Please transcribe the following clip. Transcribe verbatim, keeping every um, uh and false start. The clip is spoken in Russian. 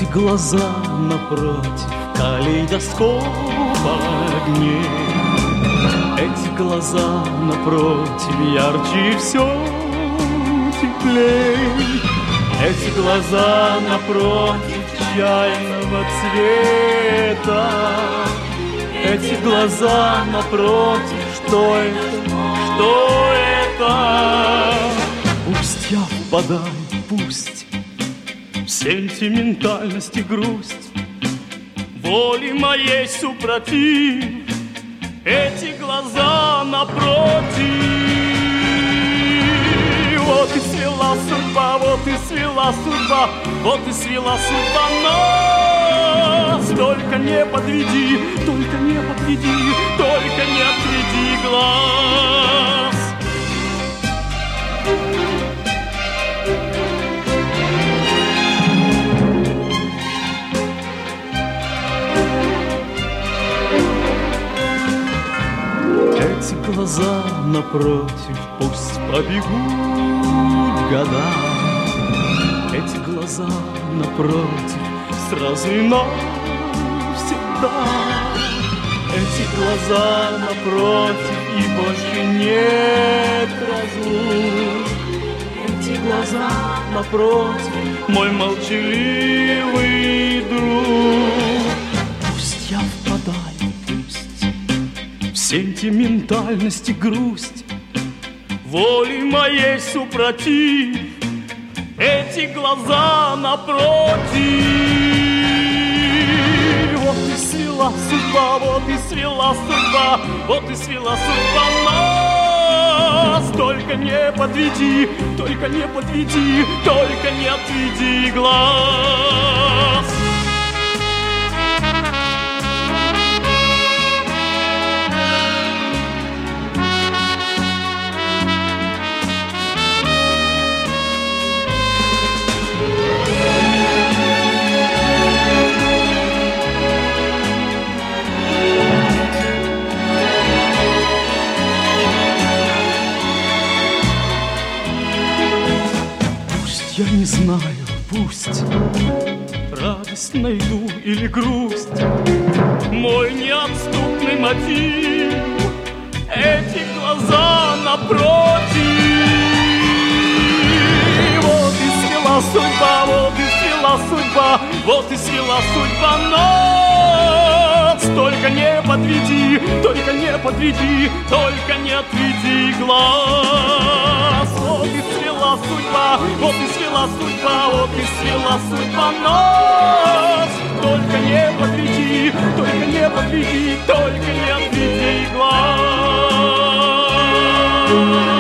Эти глаза напротив калейдоскоп огней. Эти глаза напротив ярче все теплей. Эти глаза напротив чайного цвета. Эти глаза напротив, что это, что это? Пусть я впадаю, пусть в сентиментальность и грусть, воли моей супротив, эти глаза напротив. Вот и свела судьба, вот и свела судьба, вот и свела судьба нас. Только не подведи, только не подведи, только не отведи глаз. Эти глаза напротив пусть побегут года. Эти глаза напротив сразу и навсегда. Эти глаза напротив и больше нет разлук. Эти глаза напротив мой молчаливый друг. Пусть я впадаю, пусть в сентиментальность и грусть, воли моей супротив, эти глаза напротив. Вот и свела судьба, вот и свела судьба, вот и свела судьба нас. Только не подведи, только не подведи, только не отведи глаз. Я не знаю, пусть радость найду или грусть, мой неотступный мотив, эти глаза напротив. Вот и свела судьба, вот и свела судьба, вот и свела судьба нас. Только не подведи, только не подведи, только не отведи глаз. Вот и свела судьба, вот и свела судьба, вот и свела судьба нас. Только не подведи, только не подведи, только не отведи глаз.